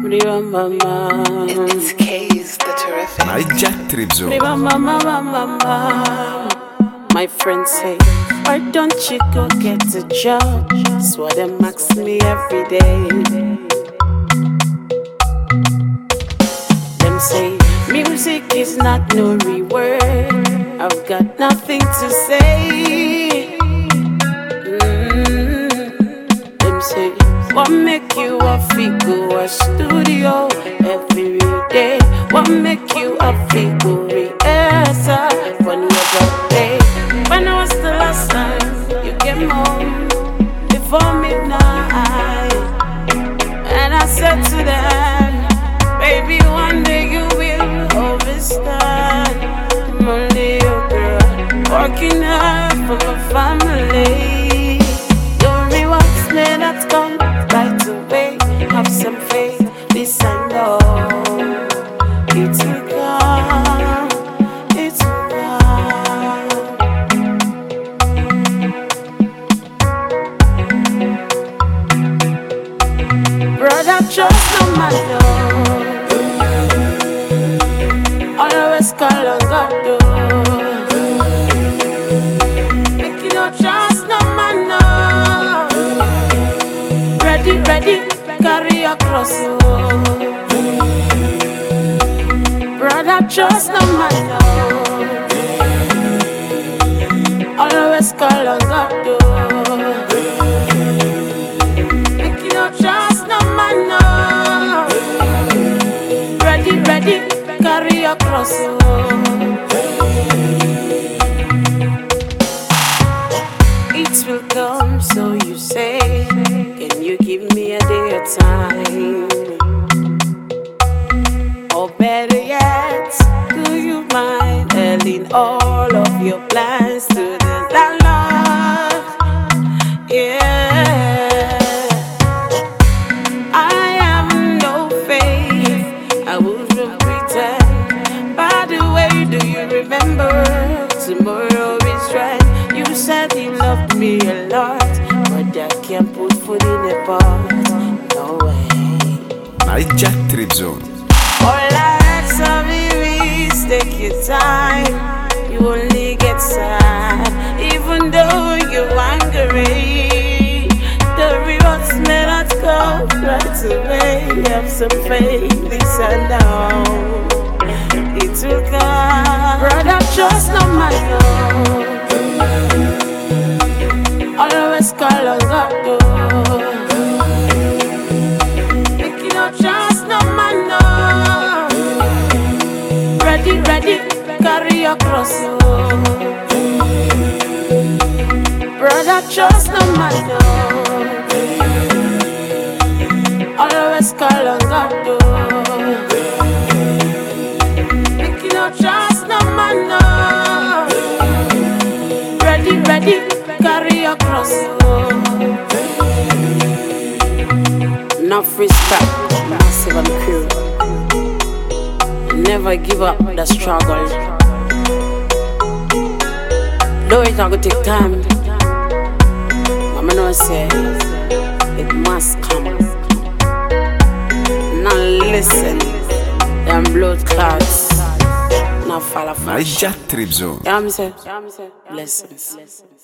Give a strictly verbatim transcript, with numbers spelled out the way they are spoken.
It's K's the Terrific. My Jack Trip Zone. My friends say, why don't you go get a job? That's what them ask me every day. Them say, music is not no reward. I've got nothing to say. Mm. Them say, what make you a figure a studio every day? What make you a figure rehearsal funny every day? When was the last time you came home before midnight? And I said to them, baby, one day you will understand. I'm only your girl, working hard for my family. Your rewards may not come right away. Have some faith, this I know. It will come, it will come. Brother, trust no man, no. Always call on God, no. Make you no trust no man, no. Ready, ready, carry your cross, no. Brother, trust no man, no. Always call on God, no. Make you no trust no man, no. Ready, ready, carry your cross, no. It will come, so you say. Can you give me a day of time? Or better yet, do you mind telling all of your plans to the landlord? Yeah, I am no faith, I wouldn't pretend. By the way, do you remember? Tomorrow is right. You said you loved me a lot, but I can't put food in a pot. No way. My Jack Trip Zone. All I ask of you is take your time. You only get sad, even though you're angry. The rewards may not come right away. Have some faith, this I know. It will come. Brother, trust no man, no. Always call on God, no. Make you no trust no man, no. Ready, ready, carry your cross, no. Brother, trust no man, no. Always call on God, no. Make you no trust no man, no. Ready, ready, carry your cross, no. Enough respect, massive and pure. Never give up the struggle. Though it gonna take time, Mama know say it must come. Now listen, them blood clots now fall off. My Jack Trip Zone. You know what I'm saying? Blessings.